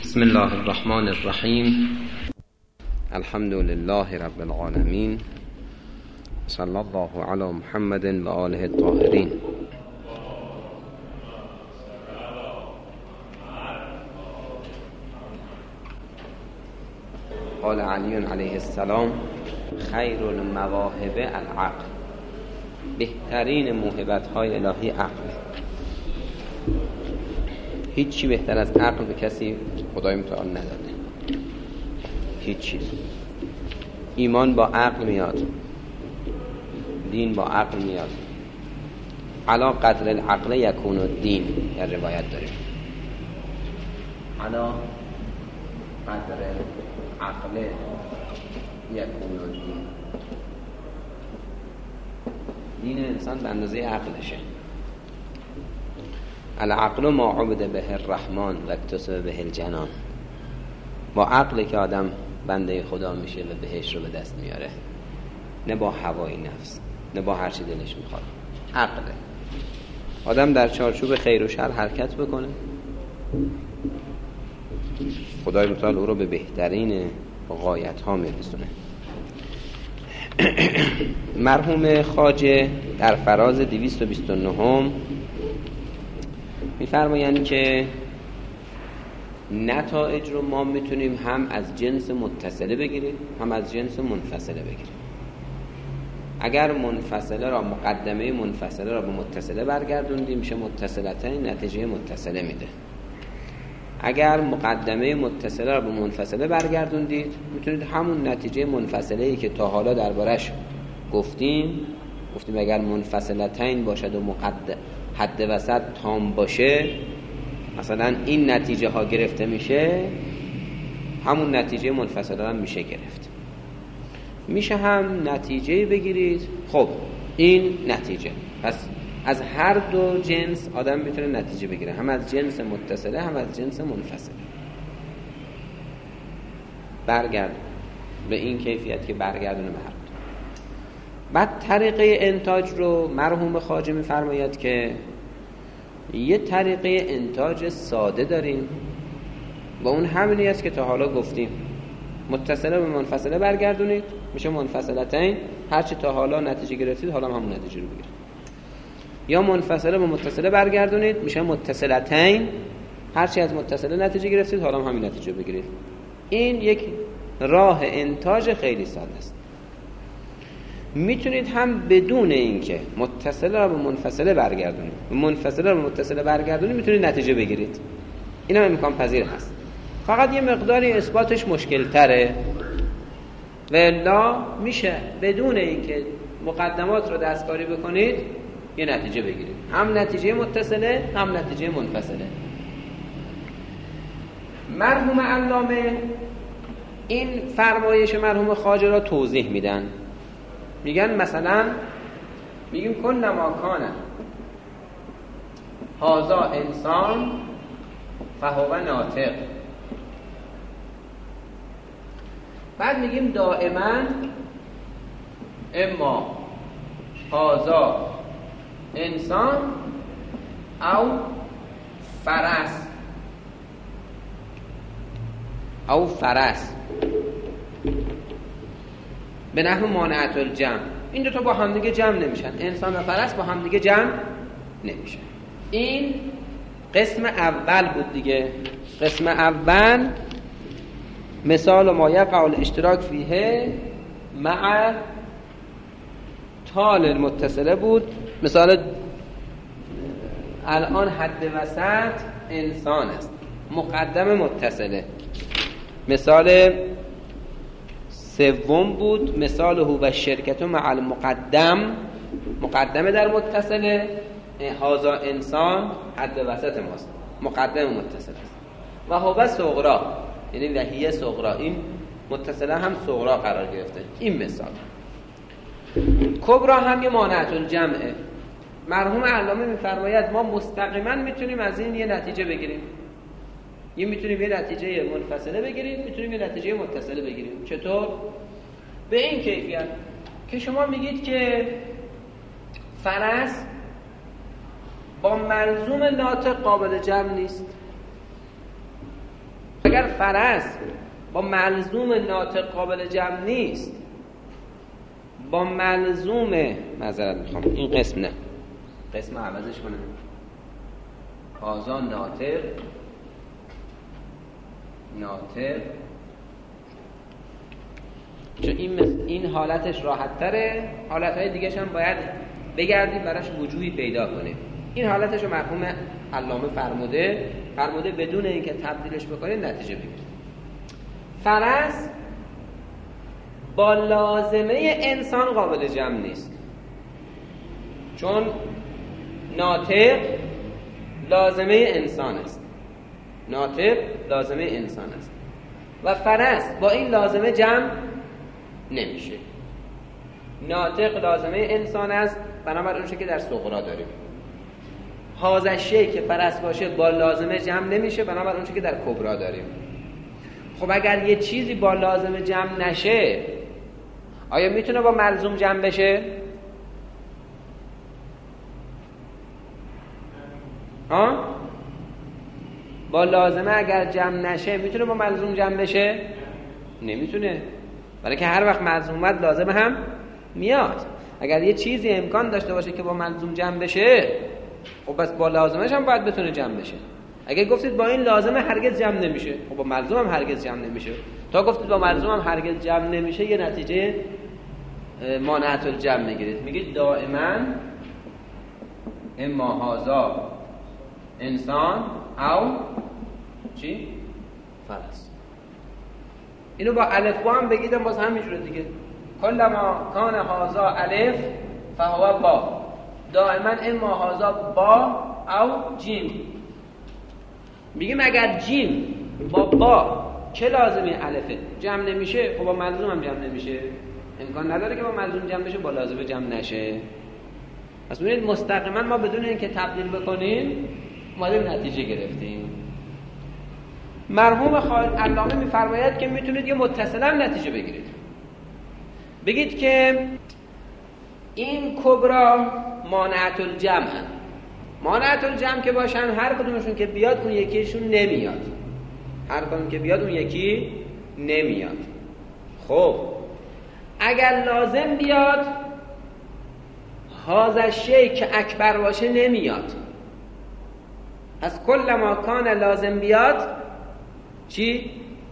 بسم الله الرحمن الرحیم. الحمد لله رب العالمین، صلی الله علی محمد و آله الطاهرین. قال علی علیه السلام: خیر المواهب العقل. بهترین موهبت‌های الهی عقل. هیچی بهتر از عقل به کسی خدای متعال نداده. هیچ چیز. ایمان با عقل میاد، دین با عقل میاد. علا قدر العقل یکون الدین، در روایت داریم. علا قدر العقل یکون الدین. دین انسان به اندازه عقلشه. العقل ما عبد به الرحمن و اکتسب به الجنان. با عقل که آدم بنده خدا میشه و بهش رو به دست میاره، نه با هوای نفس، نه با هر چی دلش میخواد. عقله. آدم در چارچوب خیر و شر حرکت بکنه، خدای متعال او رو به بهترین غایت ها میرسونه. مرحوم خواجه در فراز 229 میفرمایند که نتایج رو ما میتونیم هم از جنس متصله بگیریم، هم از جنس منفصله بگیریم. اگر منفصله را، مقدمه منفصله را به متصله برگردوندیم، میشه متصلتین، نتیجه متصله میده. اگر مقدمه متصله را به منفصله برگردوندید، میتونید همون نتیجه منفصله‌ای که تا حالا دربارش گفتیم اگر منفصلتین باشد و حد وسط تام باشه، مثلا این نتیجه ها گرفته میشه، همون نتیجه منفصله هم میشه گرفت. میشه هم نتیجه بگیرید، خب این نتیجه، پس از هر دو جنس آدم میتونه نتیجه بگیره، هم از جنس متصله هم از جنس منفصله. برگرد به این کیفیت که برگردونه به هر دو. بعد طریقه انتاج رو مرحوم خواجه میفرماید که یه طریقه انتاج ساده داریم و اون همینی است که تا حالا گفتیم. متصله به منفصله برگردونید، میشه منفصلتین. هرچی تا حالا نتیجه گرفتید حالا همون نتیجه رو بگیرید. یا منفصله به متصله برگردونید، میشه متصلتین. هرچی از متصله نتیجه گرفتید حالا همین نتیجه رو بگیرید. این یک راه انتاج خیلی ساده است. میتونید هم بدون اینکه متصله را به منفصله برگردونید، منفصله را به متصله برگردونید، میتونید نتیجه بگیرید. این هم امکان پذیر هست، فقط یه مقداری اثباتش مشکل تره. و الا میشه بدون اینکه مقدمات رو دستکاری بکنید یه نتیجه بگیرید، هم نتیجه متصله هم نتیجه منفصله. مرحوم علامه این فرمایش مرحوم خواجه را توضیح میدن. میگن مثلا میگیم کل ما کان هذا انسان فهو ناطق. بعد میگیم دائما اما هذا انسان او فرس به نحو مانعت الجمع. این دو تا با هم دیگه جمع نمیشن، انسان و فرس با هم دیگه جمع نمیشن. این قسم اول بود دیگه. قسم اول مثال ما یقع الاشتراک فیه مع تال المتصله بود. مثال الان حد وسط انسان است، مقدم متصله. مثال سوم بود مثال هو و شرکت مع المقدم، مقدمه در متصله. هذا انسان حد وسط ماست، مقدم متصل است. و هو صغرا، یعنی وهیه صغرا، این متصله هم صغرا قرار گرفته. این مثال. کبرا هم یه مانعت الجمعه. مرحوم علامه میفرماید ما مستقیما میتونیم از این یه نتیجه بگیریم. میتونیم یه نتیجه منفصله بگیریم، میتونیم یه نتیجه متصله بگیریم. چطور؟ به این کیفیت که شما میگید که فرس با ملزوم ناطق قابل جمع نیست. اگر فرس با ملزوم ناطق قابل جمع نیست، با ملزوم معذرت میخوام این قسم نه، قسم عوضش کنم، هازا ناطق چون این حالتش راحت تره، حالتهای دیگه هم باید بگردید براش وجوهی پیدا کنید. این حالتش رو مرحوم علامه فرموده بدون اینکه تبدیلش بکنید نتیجه بگیرید. فرس با لازمه انسان قابل جمع نیست، چون ناطق لازمه انسان است، و فرس با این لازمه جمع نمیشه. ناطق لازمه انسان است، بنابراین اونچه که در صغرا داریم. هذا شیء که فرس باشه با لازمه جمع نمیشه، بنابراین اونچه که در کبرا داریم. خب اگر یه چیزی با لازمه جمع نشه، آیا میتونه با ملزوم جمع بشه؟ با لازمه اگر جمع نشه میتونه با ملزوم جمع بشه؟ نمیتونه، برای که هر وقت ملزوم اومد لازم هم میاد. اگر یه چیزی امکان داشته باشه که با ملزوم جمع بشه، خب بس با لازمش هم باید بتونه جمع بشه. اگر گفتید با این لازمه هرگز جمع نمیشه، خب با ملزوم هم هرگز جمع نمیشه. تا گفتید با ملزوم هم هرگز جمع نمیشه، یه نتیجه مانعت الجمع میگیرید. میگید دائما اما هذا انسان او چی؟ فرس. اینو با الف با هم بگیدم باز همینجوره دیگه. کلما کان هذا الف فهو با، دائما اما هذا با او جیم. میگیم اگر جیم با چه لازمی الفه جمع نمیشه، خب با ملزوم هم جمع نمیشه. امکان نداره که با ملزوم جمع بشه با لازمه جمع نشه. پس ببینید مستقیما ما بدون اینکه تبدیل بکنیم اومدیم نتیجه گرفتیم. مرحوم علامه میفرماید که میتونید یه متصلا نتیجه بگیرید. بگید که این کبرا مانعت الجمع، مانعت الجمع که باشن هر کدومشون که بیاد اون یکیشون نمیاد، هر کدوم که بیاد اون یکی نمیاد. خب اگر لازم بیاد هذا شیء که اکبر باشه نمیاد. از کل ما کان لازم بیاد چی؟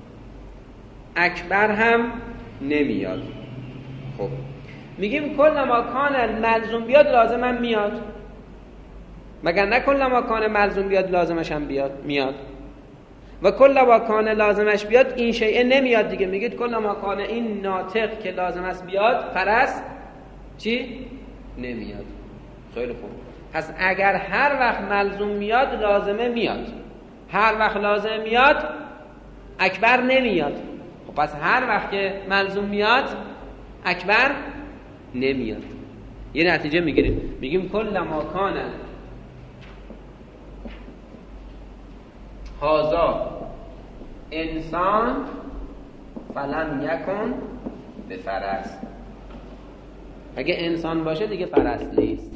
اکبر هم نمیاد. خب میگیم کل ما کان ملزوم بیاد لازم هم میاد، مگر نه کل ما کان ملزوم بیاد لازمش هم میاد، و کل ما کان لازمش بیاد این شیء نمیاد دیگه. میگید کل ما کان این ناطق که لازم است بیاد فرس چی؟ نمیاد. خیلی خوب. پس اگر هر وقت ملزوم میاد لازمه میاد، هر وقت لازم میاد اکبر نمیاد. خب پس هر وقت که ملزوم میاد اکبر نمیاد. یه نتیجه میگیریم، میگیم کل ما کان هذا انسان فلم یکن به فرس. اگه انسان باشه دیگه فرس نیست.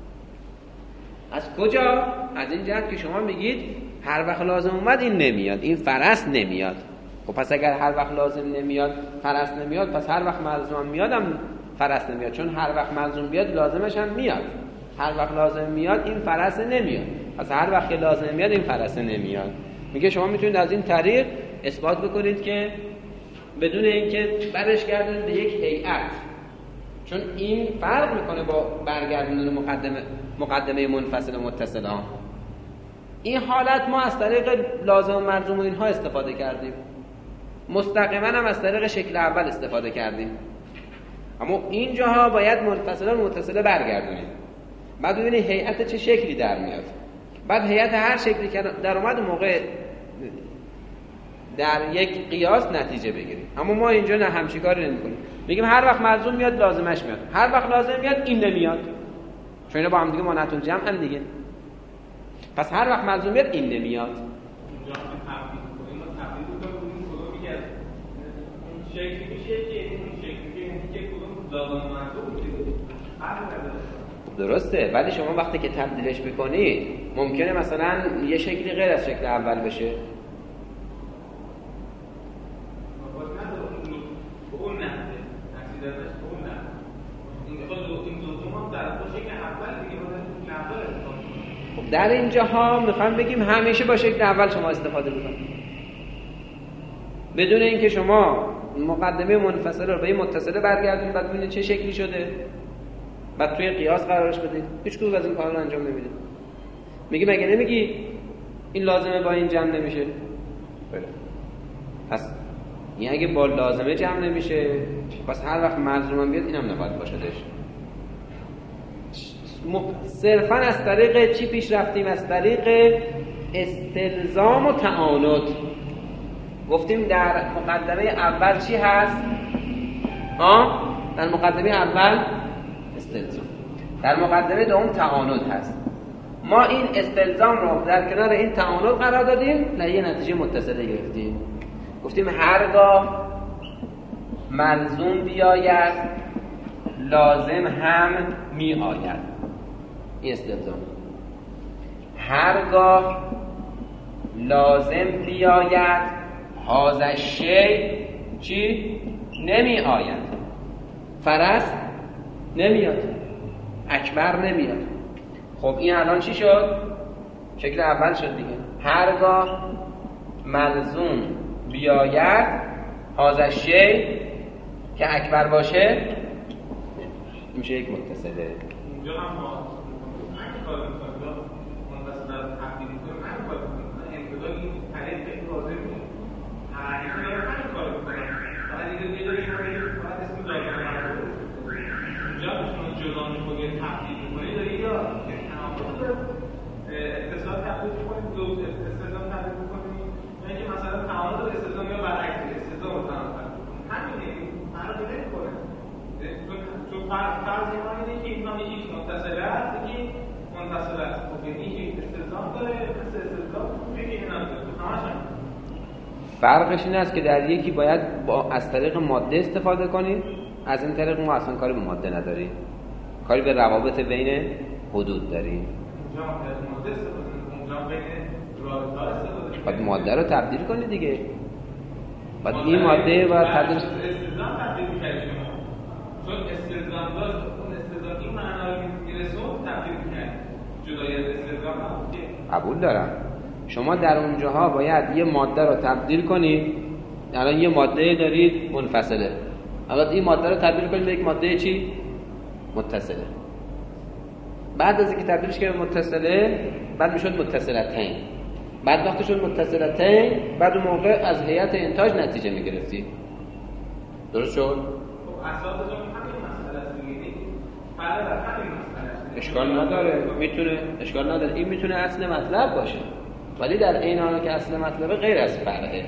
از کجا؟ از این جهت که شما میگید هر وقت لازم اومد این نمیاد، این فرس نمیاد. خب پس اگر هر وقت لازم نمیاد فرس نمیاد، پس هر وقت ملزوم میادم فرس نمیاد، چون هر وقت ملزوم بیاد لازمش هم میاد. هر وقت لازم میاد این فرس نمیاد، پس هر وقت که لازم میاد این فرس نمیاد. میگه شما میتونید از این طریق اثبات بکنید که بدون اینکه برش گردونید به یک هیئت، چون این فرق میکنه با برگردوندن مقدمه منفصل و متصل ها. این حالت ما از طریق لازم و ملزوم و اینها استفاده کردیم، مستقیما هم از طریق شکل اول استفاده کردیم، اما اینجاها باید منفصلا و متصله برگردونیم. بعد ببینید هیئت چه شکلی در میاد، بعد هیئت هر شکلی که در اومد موقع در یک قیاس نتیجه بگیریم. اما ما اینجا نه همچین کاری نمی‌کنیم، میگیم هر وقت ملزوم میاد لازمش میاد، هر وقت لازم میاد این نمیاد، چون اینا با هم دیگه مانعت الجمع هم دیگه. پس هر وقت ملزوم میاد این نمیاد. اونجا هم تبدیل کنیم، ما تبدیل کنیم کدوم میگه اون شکلی میشه که اون شکلی که کدوم لازم ملزوم میشه. درسته، ولی شما وقتی که تبدیلش بکنی ممکنه مثلا یه شکلی غیر از شکل اول بشه. در اینجاها میخوام بگیم همیشه با شکل اول شما استفاده بکنید، بدون اینکه شما مقدمه منفصله رو به این متصله برگردونید بعد ببینید چه شکلی شده، بعد توی قیاس قرارش بدید. هیچ کدوم از این کارا رو انجام نمیدید. میگی مگه نمیگی این لازمه با این جمع نمیشه؟ پس این اگه با لازمه جمع نمیشه، پس هر وقت ملزوم بیاد اینم نباید باشدش. صرفا از طریق چی پیش رفتیم؟ از طریق استلزام و تعاند. گفتیم در مقدمه اول چی هست؟ در مقدمه اول استلزام، در مقدمه دوم تعاند هست. ما این استلزام رو در کنار این تعاند قرار دادیم، یه نتیجه متصله گرفتیم. گفتیم هرگاه ملزوم بیاید لازم هم می آید. این استلزام. هرگاه لازم بیاید هذا الشیء چی؟ نمی آید. فرس نمیاد، اکبر نمیاد. خب این الان چی شد؟ شکل اول شد دیگه. هرگاه ملزوم بیاید هذا الشیء که اکبر باشه میشه یک متصله. اینجا هم ما همین کار می‌کنیم، اون واسه در تحقیق می‌کنیم، همین کار می‌کنیم. انتظار این طریق که لازم نیست. همین کار می‌کنیم. فقط دیگه فقط اسم لازم اینجا شما جدا می‌کنید تحقیق می‌کنید دارید یا تناقض اتصال تحقیق می‌کنید، دو استلزام تحقیق می‌کنید، یا اینکه مثلا تعامل و استلزام یا برعکس استلزام و تعامل. همینه، فرق نمی‌کنه. چون فرض ما اینه که این نامی یک متصله است، یکی منفصله است. خب این یک استلزام داره، مثل استلزام یکی نداره. همش فرقش این است که در یکی باید از طریق ماده استفاده کنیم، از این طریق ما اصلا کاری به ماده نداریم، کاری به روابط بین حدود داریم. اونجا ماده استفاده کنیم، اونجا بین رابطه‌ها استفاده کنیم. باید ماده رو تبدیل کنی دیگه. باید این ماده باید تبدیل استلزام تبدیل کنیم. چون استلزام داشت، اون استلزام این معنا رو می‌رسوند تبدیل کنیم. جدای از استلزام نبود که قبول دارم. شما در اونجاها باید یه ماده رو تبدیل کنید. الان یه ماده دارید منفصله، الان این ماده رو تبدیل کنید به یک ماده چی؟ متصله. بعد از اینکه تبدیلش کردید به متصله، بعد میشد متصلتین. بعد وقتی شد متصلتین، بعد اون موقع از هیئت انتاج نتیجه میگرفتی. درست شد؟ خب اساسش همین مسئله است دیگه. فرق در همین مسئله است. اشکال نداره، میتونه اشکال نداره. این میتونه اصل مطلب باشه، ولی در این حال که اصل مطلب غیر از فرقه.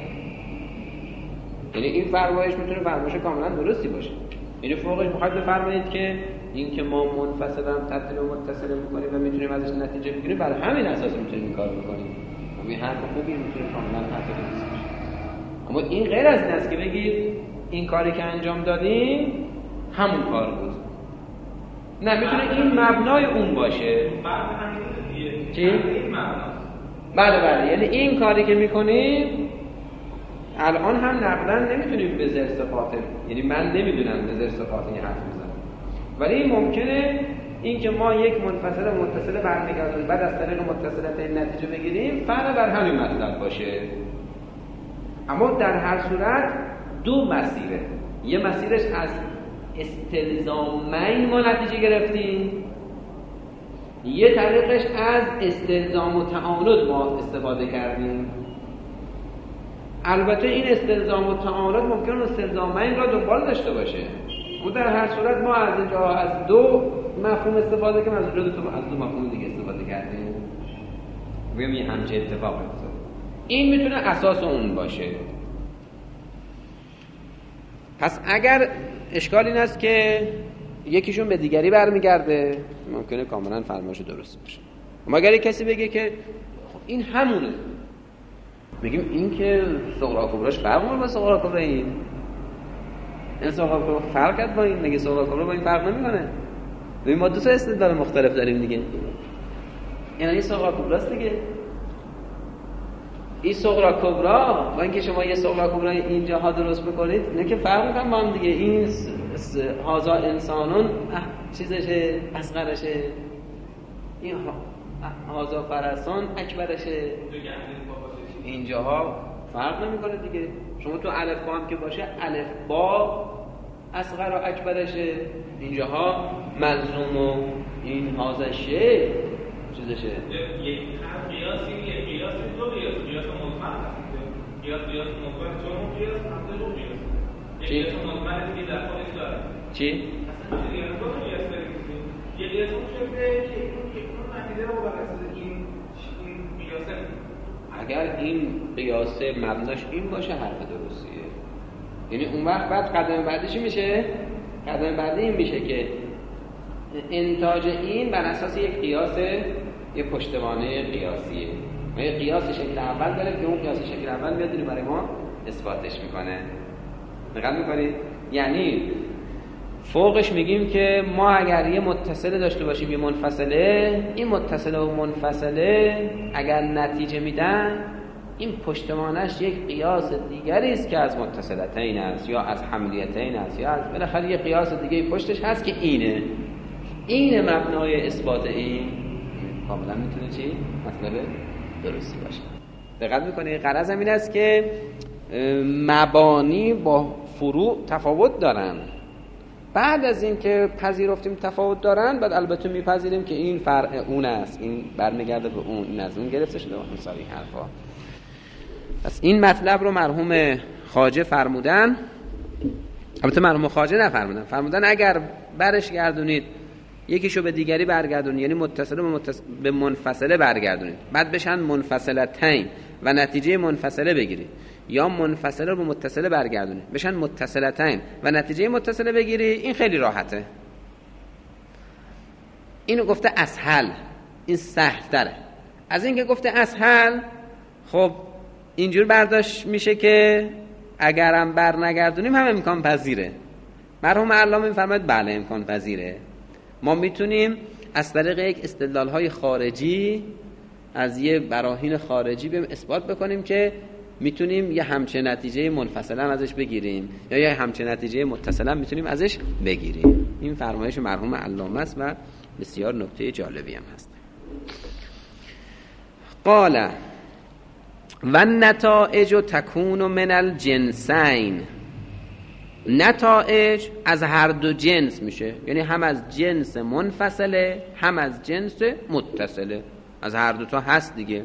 یعنی این فرمایش میتونه فرمایش کاملا درستی باشه. یعنی فوقش میخواد بفرمایید که این که ما منفصل هم تبدیل و متصل میکنیم و میتونیم ازش نتیجه بگیریم، برای همین اساس میتونیم این کار بکنیم. همین حرف خوبی میتونه کاملا حرف درستی باشه. اما این غیر از این است که بگید این کاری که انجام دادیم همون کار بود. نه، میتونه این مبنای اون باشه. فرق همین دیگه. چی؟ این مبناست. بله، یعنی این کاری که میکنیم الان هم نقدن نمیتونیم به زر صفات، یعنی من نمیدونم به زر صفات این حرف بزنم، ولی ممکنه این که ما یک منفصل و متصل برمیگردونیم بعد از طریق متصلت این نتیجه بگیریم فرق بر همین مطلب باشه. اما در هر صورت دو مسیره. یه مسیرش از استلزامین ما نتیجه گرفتیم، یه طریقش از استلزام و تعاند ما استفاده کردیم. البته این استلزام و تعاند ممکن استلزامین را دنبال داشته باشه. و در هر صورت ما از اینجا از دو مفهوم استفاده کردیم، از دو مفهوم دیگه استفاده کردیم. بگم یه همچه اتفاق افتاد. این میتونه اساس اون باشه. پس اگر اشکال این است که یکیشون به دیگری برمیگرده، ممکنه کاملا فرمایش درست باشه. اما اگر کسی بگه که این همونه، میگیم این که صغرا کبراش فرق میکنه با صغرا کبرا، این صغرا کبرا فرق کرد با این، میگه صغرا کبرا با این فرق نمیکنه. ببین ما دو تا استدلال مختلف داریم دیگه. این صغرا کبراست دیگه. این صغرا کبرا با اینکه شما یه صغرا کبرا اینجاها درست بکنید، نه که فرق میکنه با هم دیگه. این هازا انسانون چیزشه، اصغرشه، این هازا فرسان اکبرشه، اینجاها فرق نمیکنه دیگه. شما تو الف با هم که باشه الف با اصغر و اکبرشه، اینجاها ملزوم و این هازشه چیزشه. یک قیاسی دو قیاس مطمئن قیاس مطمئن چون قیاس هم دو قیاس. یک قیاس مطمئن دیگه در خودش داره. چی؟ اصلا چیزی یعنی دو قیاس داریم. یک قیاس شده که اون نتیجه رو بر اساس این قیاسه. اگر این قیاس مبناش این باشه حرف درستیه. یعنی اون وقت بعد قدم بعدی چی میشه؟ قدم بعدی این میشه که انتاج این بر اساس یک قیاس، یک پشتوانه قیاسیه. ما یک قیاس شکل اول داریم که اون قیاس شکل اول میاد برای ما اثباتش میکنه. دقت میکنید؟ یعنی فوقش میگیم که ما اگر یه متصله داشته باشیم یه منفصله، این متصله و منفصله اگر نتیجه میدن این پشتوانش یک قیاس دیگری است که از متصلتین است یا از حملیتین است یا از بالاخره یه قیاس دیگه پشتش هست که اینه مبنای اثبات این کاملا میتونه چی؟ مطلب درستی باشه. دقت میکنه غرض این است که مبانی با فروع تفاوت دارن. بعد از این که پذیرفتیم تفاوت دارن، بعد البته میپذیریم که این فرع اون است، این برمیگرده به اون، این از اون گرفته شده و همسال این حرفا. پس این مطلب رو مرحوم خواجه فرمودن. البته مرحوم خواجه نفرمودن اگر برش گردونید یکیشو به دیگری برگردونید، یعنی متصله به منفصله برگردونید، بعد بشن منفصلتین و نتیجه منفصله بگیرید، یا منفصله رو به متصله برگردونید بشن متصلتین و نتیجه متصله بگیری، این خیلی راحته. اینو گفته اسهل، این سهل تره از این که گفته اسهل. خب اینجور برداشت میشه که اگرم بر نگردونیم هم امکان پذیره. مرحوم علامه میفرماید بله امکان پذیره. ما میتونیم از طریق یک استدلال‌های خارجی از یه براهین خارجی بیم اثبات بکنیم که میتونیم یه همچه نتیجه منفصلا ازش بگیریم یا یه همچه نتیجه متصلا میتونیم ازش بگیریم. این فرمایش مرحوم علامه است و بسیار نکته جالبی هم هست. قال و نتائج تکون من الجنسین، نتائج از هر دو جنس میشه، یعنی هم از جنس منفصله هم از جنس متصله، از هر دو تا هست دیگه.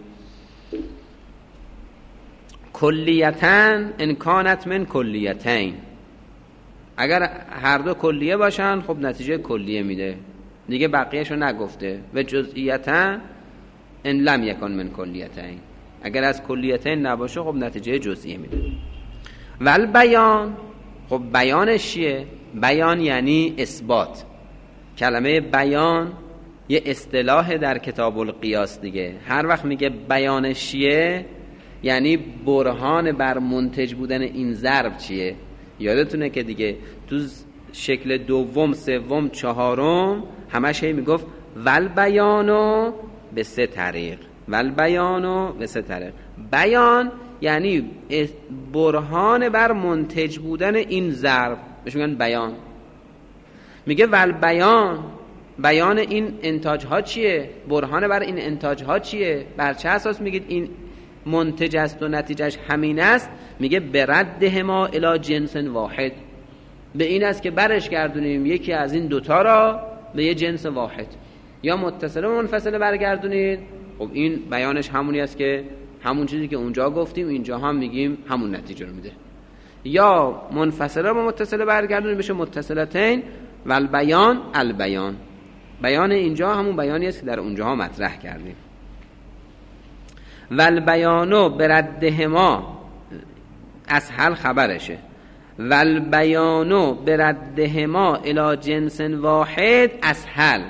کلیتن ان کانت من کلیتین، اگر هر دو کلیه باشن خب نتیجه کلیه میده دیگه، بقیهشو نگفته. و جزئیتن ان لم یکن من کلیتین، اگر از کلیتین نباشه خب نتیجه جزئیه میده. ول بیان، خب بیانش چیه؟ بیان یعنی اثبات. کلمه بیان یه اصطلاح در کتاب القیاس دیگه. هر وقت میگه بیانش چیه یعنی برهان بر منتج بودن این ضرب چیه. یادتونه که دیگه تو شکل دوم، سوم، چهارم همش هی میگفت ول بیانو به سه طریق، ول بیانو به سه طریق. بیان یعنی برهان بر منتج بودن این ضرب، بهش میگن بیان. میگه ول بیان، بیان این انتاج ها چیه؟ برهان بر این انتاج ها چیه؟ بر چه اساس میگید این منتج است و نتیجهش همین است؟ میگه برده ما الی جنس واحد، به این است که برش گردونیم یکی از این دوتا را به یه جنس واحد. یا متصله و منفصله برگردونید، خب این بیانش همونی است که همون چیزی که اونجا گفتیم اینجا هم میگیم همون نتیجه رو میده. یا منفصله و متصله برگردونید بشه متصلتین و البیان البیان، بیان اینجا همون بیانی است که در اونجاها مطرح کردیم. و البیانو بردهما اسهل خبرشه، و البیانو بردهما الی جنس واحد اسهل.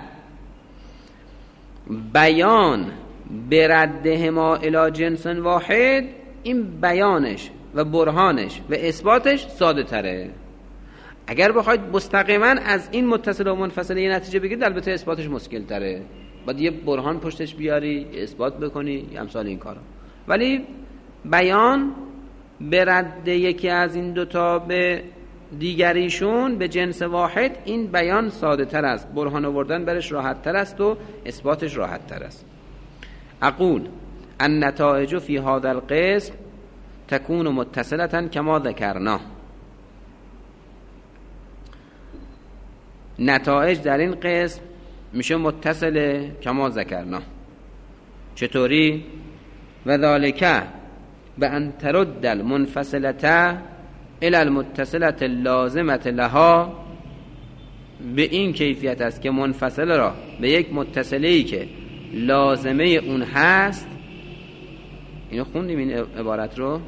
بیان بردهما الی جنس واحد، این بیانش و برهانش و اثباتش ساده تره. اگر بخواید مستقیما از این متصل و منفصل یه نتیجه بگیرید البته اثباتش مشکل تره، باید یه برهان پشتش بیاری، اثبات بکنی، امثال این کارا. ولی بیان برد یکی از این دوتا به دیگریشون به جنس واحد، این بیان ساده تر است، برهان آوردن برش راحت تر است و اثباتش راحت تر است. اقول النتائج فی هذا القسم تكون متصلة كما ذکرنا. نتایج در این قسم میشه متصله کما ذکرنا. چطوری؟ و ذالک به ان ترد المنفصلة الى المتصلة اللازمة لها، به این کیفیت است که منفصله را به یک متصله‌ای که لازمه اون هست. اینو خوندیم این عبارت رو؟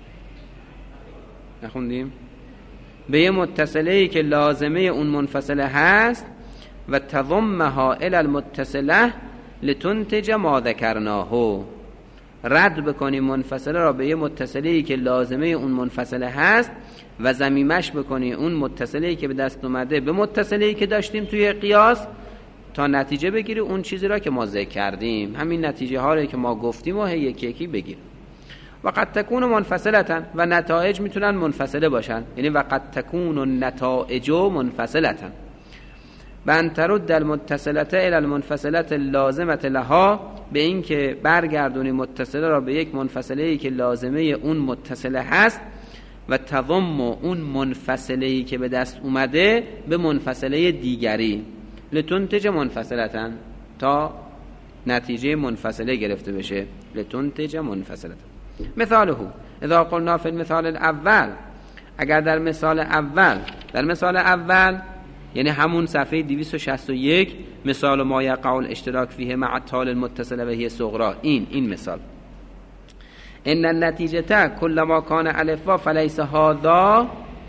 نخوندیم؟ به یک متصله‌ای که لازمه اون منفصله هست و تضمها الى المتصله لتنتج ما ذکرناه. رد بکنیم منفصله را به یک متصله‌ای که لازمه اون منفصله هست و ضمیمش بکنی اون متصله‌ای که به دست اومده به متصله‌ای که داشتیم توی قیاس، تا نتیجه بگیری اون چیزی را که ما ذکر کردیم، همین نتیجه ها رو که ما گفتیم و یکی یکی بگیر. و قد تکون منفصلة، و نتایج میتونن منفصله باشن، یعنی و قد تکون النتائج منفصلة بان ترد المتصلة الى المنفصلة اللازمة لها، به این که برگردونی متصله را به یک منفصله‌ای که لازمه اون متصله هست و تضم اون منفصله‌ای که به دست اومده به منفصله دیگری، لتنتج منفصلة، تا نتیجه منفصله گرفته بشه. لتنتج منفصلة. مثاله اذا قلنا في المثال الاول، اگر در مثال اول یعنی همون صفحه 261 مثال ما یقع الاشتراک فیه مع التال المتصله و هی صغرا، این مثال ان النتیجه کل ما کان الف فلیس هذا.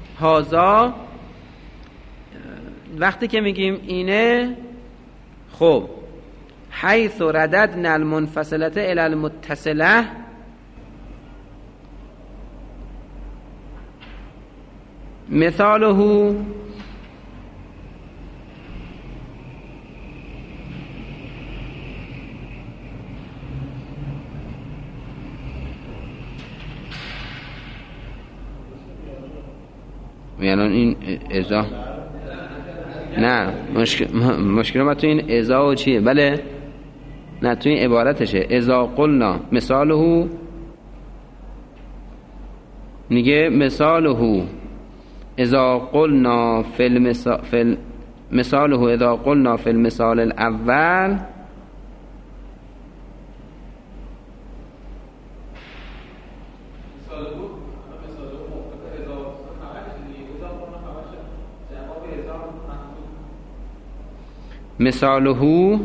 وقتی که میگیم اینه، خب حیث رددنا المنفصله الی المتصله، مثاله یعنی این ازا نه مشکل ما تو این ازا و چیه؟ بله نه تو این عبارتشه. ازا قلنا مثاله، میگه مثاله اذا قلنا فی مثاله اذا قلنا فی المثال الاول مثاله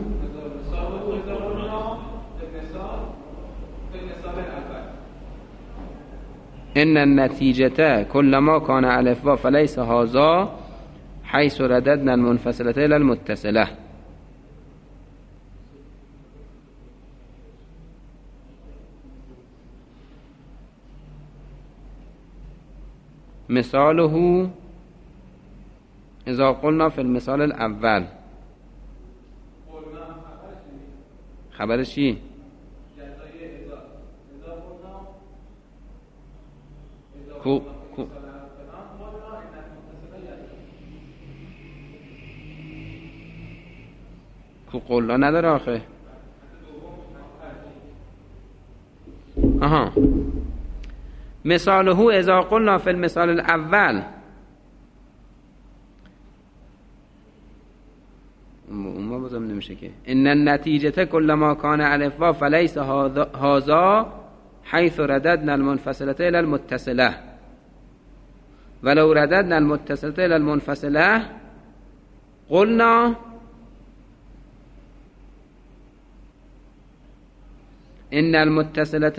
ان النتیجه کل ما کان الف و فلیس هذا حیث رددنا المنفصله الى المتصله. مثاله اذا قلنا في المثال الاول، خبرش چی؟ کو قلنا نداره آخه. آها مثاله اذا قلنا في المثال الاول، ما بازم نمیشه که ان النتیجه کل ما کان الف و فلیس هذا حیث رددنا المنفصله الى المتصله ولو رددنا المتصله الى المنفصله قلنا ان المتصله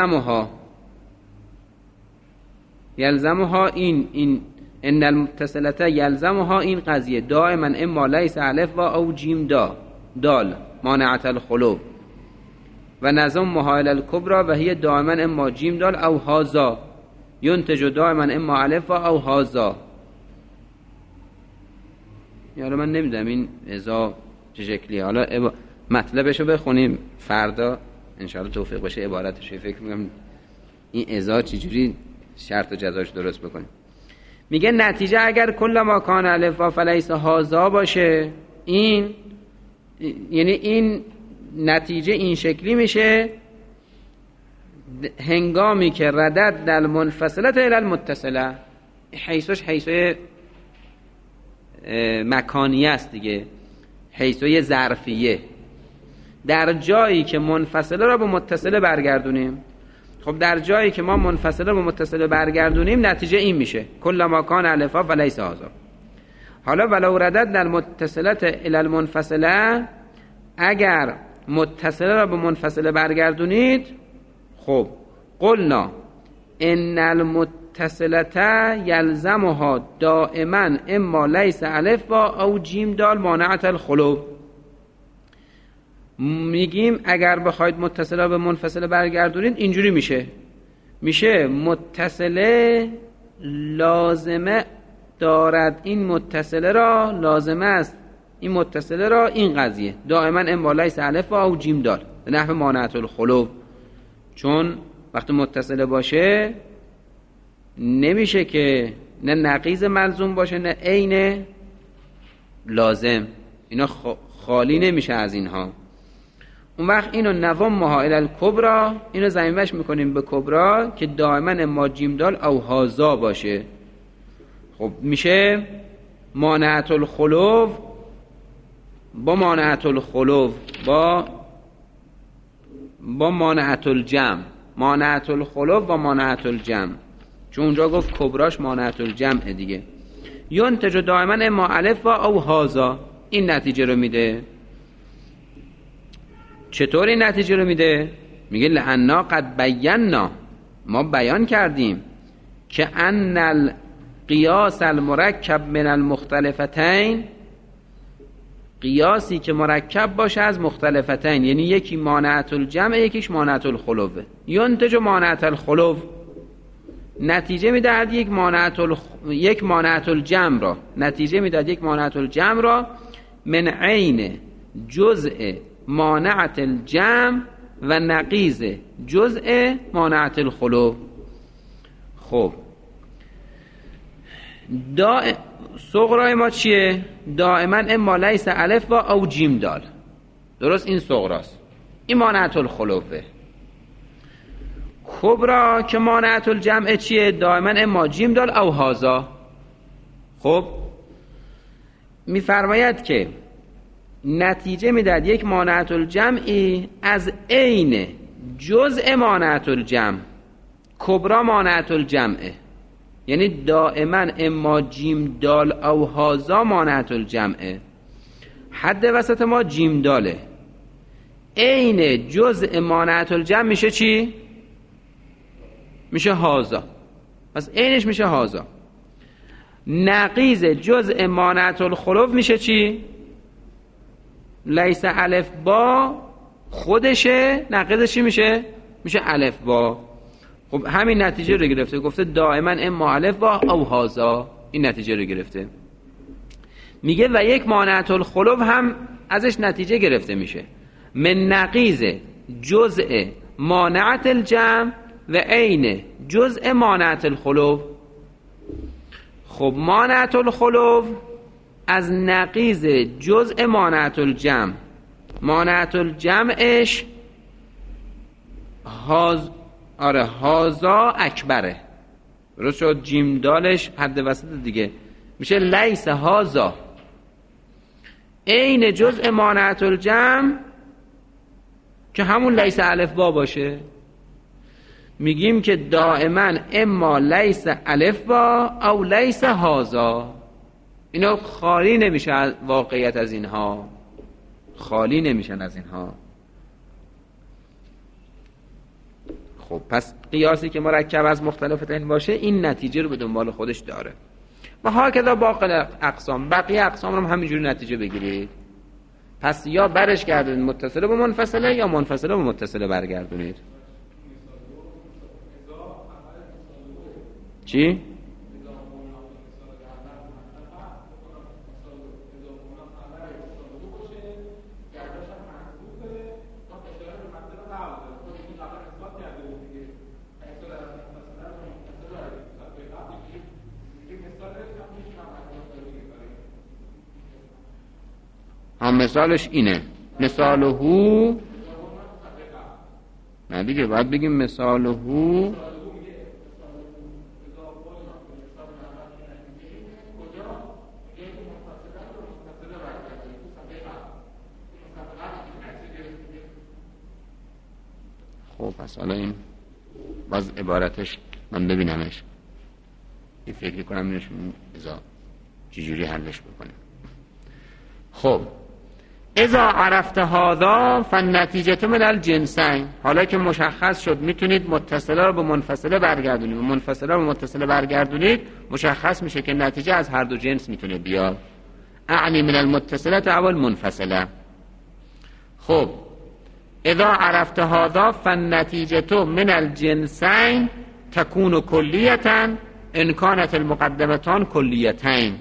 یلزمها این ان المتصله یلزمها این قضیه دائما اما لیس الف و او جیم دال مانعه الخلو و نظمها الى الکبرى و هی دائما اما جیم دال او هازا ینتج دائما اما الف و او هازا. یعنی من نمیدونم این ازا چه شکلیه. حالا مطلبشو بخونیم فردا انشاءالله توفیق بشه عبارتش فکر میکنم این ازا چجوری شرط و جزاش درست بکنیم. میگه نتیجه اگر کل ما کان الف و فلیس هازا باشه، این یعنی این نتیجه این شکلی میشه هنگامی که ردد در منفصلت الی المتصله، حیثش حیث مکانیه است دیگه، حیث ظرفیه، در جایی که منفصله را به متصله برگردونیم. خب در جایی که ما منفصله به متصله برگردونیم نتیجه این میشه کل ما کان الفا و لیس هذا. حالا ولو ردد در متصلت الی المنفصله، اگر متصله را به منفصله برگردونید، خب قلنا ان المتصلت یلزمها دائما اما لیس الف با او جیم دال مانعت الخلو. میگیم اگر بخواید متصله به منفصله برگردونید اینجوری میشه متصله لازمه دارد، این متصله را لازمه است، این متصله را این قضیه دائما اما لیس الف او جیم دال به نحو مانعت الخلو. چون وقتی متصله باشه نمیشه که نه نقیض ملزوم باشه نه عین لازم، اینا خالی نمیشه از اینها. اون وقت اینو نوامها الی الکبرى، اینو ضمیمش میکنیم به کبرا که دائما اما جیم دال او هازا باشه. خب میشه مانعت الخلو با مانعت الخلو با مانعت الجمع، مانعت الخلو با مانعت الجمع، چون اونجا گفت کبراش مانعت الجمع دیگه. ینتج دائما اما الف و او هازا، این نتیجه رو میده. چطور این نتیجه رو میده؟ میگه لأننا قد بینا، ما بیان کردیم که ان القیاس المرکب من المختلفتین، قیاسی که مرکب باشه از مختلفتین، یعنی یکی مانعت الجمع یکیش مانعت الخلو، ینتج مانعت الخلو، نتیجه میدهد یک مانعت الجمع را، نتیجه میدهد یک مانعت الجمع را من عین جزء مانعت الجمع و نقیض جزء مانعت الخلو. خب صغرای ما چیه؟ دائما اما لیس الف و او جیم دال، درست این صغراست، این مانعت الخلوه. کبرا که مانعت الجمع چیه؟ دائما اما جیم دال او هازا. خب میفرماید که نتیجه میداد یک مانعت الجمعی از عین جزء مانعت الجمع، کبرا مانعت الجمعه، یعنی دائما اما جیم دال او هازا مانعت الجمعه، حد وسط ما جیم داله، عین جزء مانعت الجمع میشه چی؟ میشه هازا، پس عینش میشه هازا. نقیض جزء مانعت الخلو میشه چی؟ لیس الف با خودشه، نقیضش چی میشه؟ میشه الف با. خب همین نتیجه رو گرفته، گفته دائما اما الف با او هازا، این نتیجه رو گرفته. میگه و یک مانعت الخلو هم ازش نتیجه گرفته میشه من نقیض جزء مانعت الجمع و عین جزء مانعت الخلو. خب مانعت الخلو از نقیض جزء مانعت الجمع، مانعت الجمعش هازا اکبره، درست شد؟ جیم دالش حد وسط دیگه، میشه لیس هازا عین جزء مانعت الجمع که همون لیس الف با باشه. میگیم که دائما اما لیس الف با او لیس هازا، اینا خالی نمیشه از واقعیت، از اینها خالی نمیشن از اینها. خب پس قیاسی که مرکب از مختلفتین باشه این نتیجه رو به دنبال خودش داره. و هاکذا باقی اقسام، بقیه اقسام رو هم همینجوری نتیجه بگیرید. پس یا برش گردونید متصله به منفصله یا منفصله به متصله برگردونید. چی؟ هم مثالش اینه مثاله نه دیگه، باید بگیم مثاله خب پس حالا این باز عبارتش من ببینمش یه فکری کنم نشون چجوری حلش بکنیم. خب اذا عرفت هذا فالنتیجه من الجنسین، حالا که مشخص شد میتونید متصله رو به منفصله برگردونید و منفصله رو به متصله برگردونید، مشخص میشه که نتیجه از هر دو جنس میتونه بیاد. اعنی من المتصله او المنفصله. خب اذا عرفت هذا فالنتیجه من الجنسین تكون کلیتا ان كانت المقدمتان کلیتین.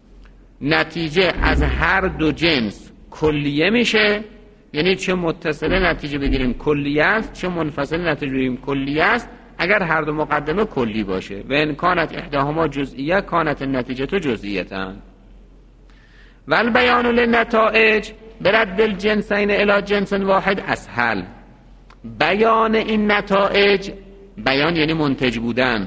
نتیجه از هر دو جنس کلیه میشه، یعنی چه متصله نتیجه بگیریم کلیه است، چه منفصله نتیجه بگیریم کلیه است اگر هر دو مقدمه کلی باشه. و ان كانت احداهما جزئیه كانت النتیجه جزئیه. و البیان للنتائج برد الجنسین الى جنس واحد اسهل. بیان این نتائج، بیان یعنی منتج بودن،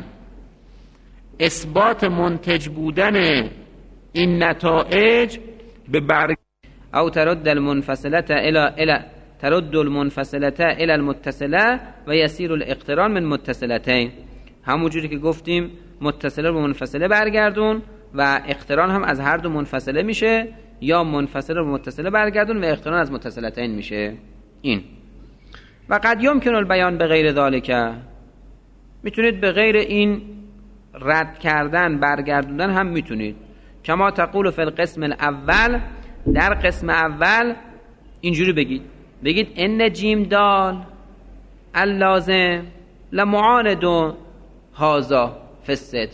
اثبات منتج بودن این نتائج به برگ او ترد المنفصله الى ترد المنفصله الى المتصله و يسير الاقتران من متصلتين. همونجوری که گفتیم متصله رو منفصله برگردون و اقتران هم از هر دو منفصله میشه، یا منفصله رو متصله برگردون و اقتران از متصلتین میشه. این و قد یمکن البیان به غیر ذالک، میتونید به غیر این رد کردن برگردوندن هم میتونید. کما تقول فی القسم الاول، در قسم اول اینجوری بگید ان جیم دال اللازم لمعاند هذا فی الصدق.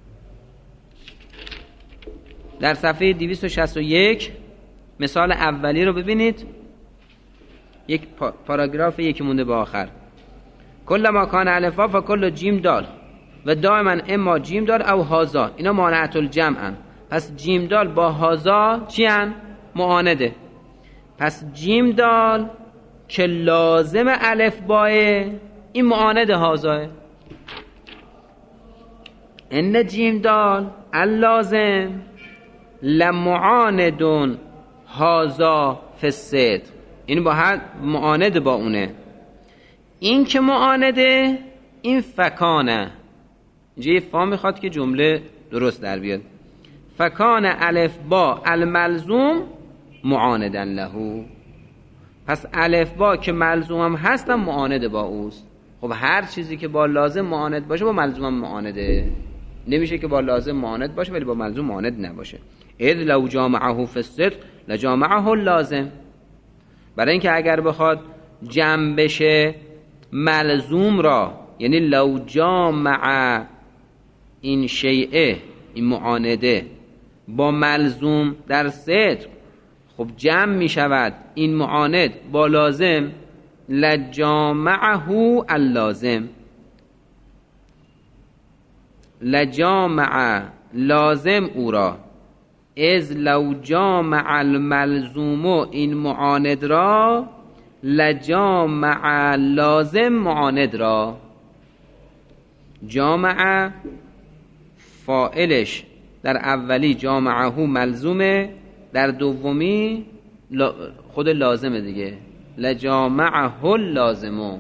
در صفحه 261 مثال اولی رو ببینید، یک پاراگراف یکی مونده به آخر. کل ما کان الفا فکل جیم دال و دائما اما جیم دال او هازا، اینا مانعت الجمع. پس جیم دال با هازا چی هن؟ معانده. پس جیم دال که لازم الف باه، این معاند هازاه. ان جیم دال اللازم لمعاندون هازا فی الصدق، این با هر معاند با اونه. این که معانده این فکانه، اینجا یه فا میخواد که جمله درست در بیاد. فکان الف با الملزوم معاندن لهو، پس الف با که ملزوم هم هستم معاند با اوست. خب هر چیزی که با لازم معاند باشه با ملزوم هم معانده، نمیشه که با لازم معاند باشه ولی با ملزوم معاند نباشه. اذ لو جامعه فی الصدق لجامعه اللازم، برای اینکه اگر بخواد جمع بشه ملزوم را، یعنی لو جامع این شیء، این معانده با ملزوم در صدق، خب جمع می شود این معاند با لازم، لجامعه اللازم، لجامع لازم او را. از لو جامع الملزوم این معاند را لجامع لازم معاند را. جامع فاعلش در اولی جامعه ملزومه، در دومی خود لازمه دیگه، لجامعه اللازمو.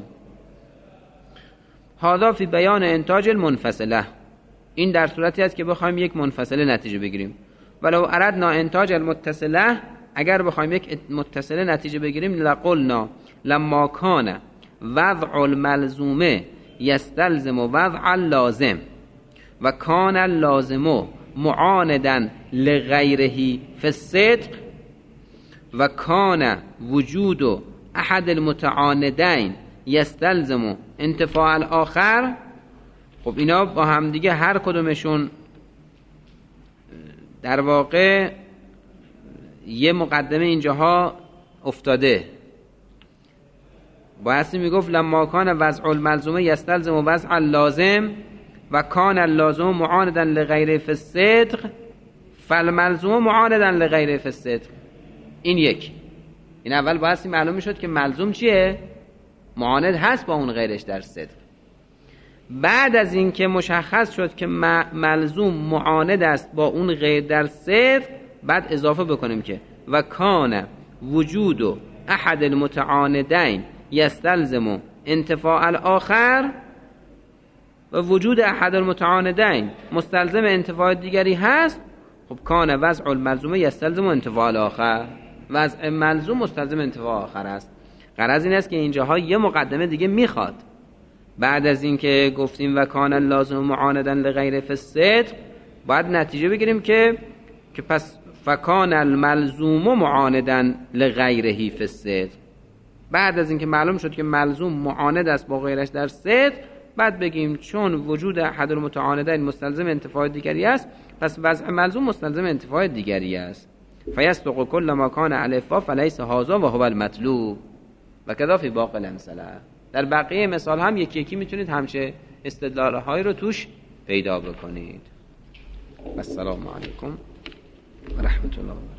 هذا فی بیان انتاج المنفصله، این در صورتی است که بخوایم یک منفصله نتیجه بگیریم. ولو اردنا انتاج المتصله، اگر بخوایم یک متصله نتیجه بگیریم، لقلنا لما کان وضع الملزومه یستلزم وضع اللازم و کان اللازم معاندا لغیره فی الصدق و کان وجود احد المتعاندین یستلزم انتفاع الاخر. خب اینا با هم دیگه هر کدومشون در واقع یه مقدمه اینجاها افتاده. بایستی میگفت لما کان وضع الملزومه یستلزم وضع اللازم و کان اللازم معاندا لغیره فی الصدق فالملزوم معاندا لغیره فی الصدق. این یک. این اول بایستی معلوم میشد که ملزوم چیه؟ معاند هست با اون غیرش در صدق. بعد از این که مشخص شد که ملزوم معاند است با اون غیر در صدق، بعد اضافه بکنیم که و کان وجود احد المتعاندین یستلزم انتفاع الاخر، و وجود احد المتعاندین مستلزم انتفاع دیگری هست. خب کان وضع الملزوم یستلزم انتفاع الاخر، وضع ملزوم مستلزم انتفاع آخر است. غرض این است که اینجاها یه مقدمه دیگه میخواد. بعد از این که گفتیم و کان لازم معاندا لغیر فی الصدق، باید نتیجه بگیریم که پس فکان الملزوم معاندا لغیره فی الصدق. بعد از این که معلوم شد که ملزوم معاند است با غیرش در صدق، بعد بگیم چون وجود احد المتعاندین مستلزم انتفاع دیگری است، پس وضع ملزوم مستلزم انتفاع دیگری است. فیصدق کل ما کان الفا فلیس هذا و هو المطلوب و کذا فی باقی الامثله. در بقیه مثال هم یکی یکی میتونید همچه استدلال‌هایی رو توش پیدا بکنید. السلام علیکم و رحمت الله.